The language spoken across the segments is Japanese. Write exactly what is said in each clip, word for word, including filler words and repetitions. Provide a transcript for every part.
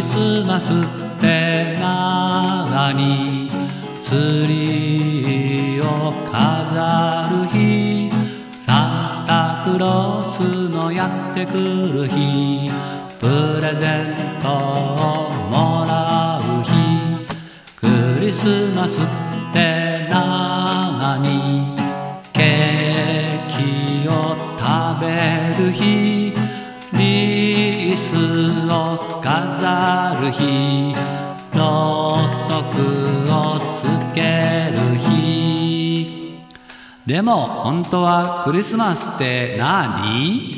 スマスって何？ツリーを飾る日、サンタクロースのやってくる日、プレゼントをもらう日、クリスマスって何？ケーキを食べる日、リースを飾る日、ろうそくをつける日。でも本当はクリスマスって何？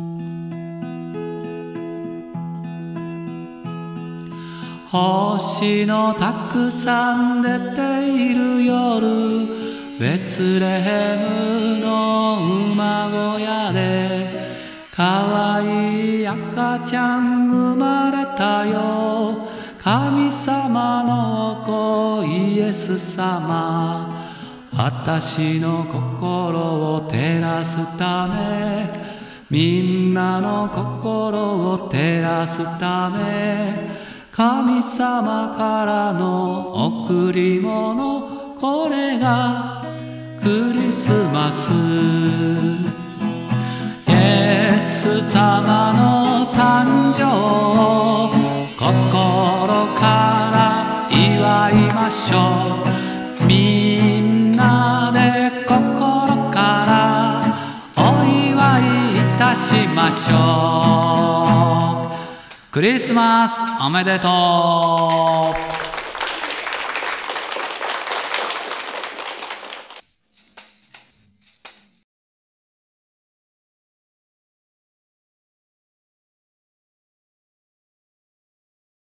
星のたくさん出ている夜、ベツレヘムの馬小屋でかわいい赤ちゃん生まれたよ。神様の子イエス様、私の心を照らすため、みんなの心を照らすため、神様からの贈り物、これがクリスマス。イエス様の誕生を心から祝いましょう。みんなで心からお祝いいたしましょう。クリスマスおめでとう。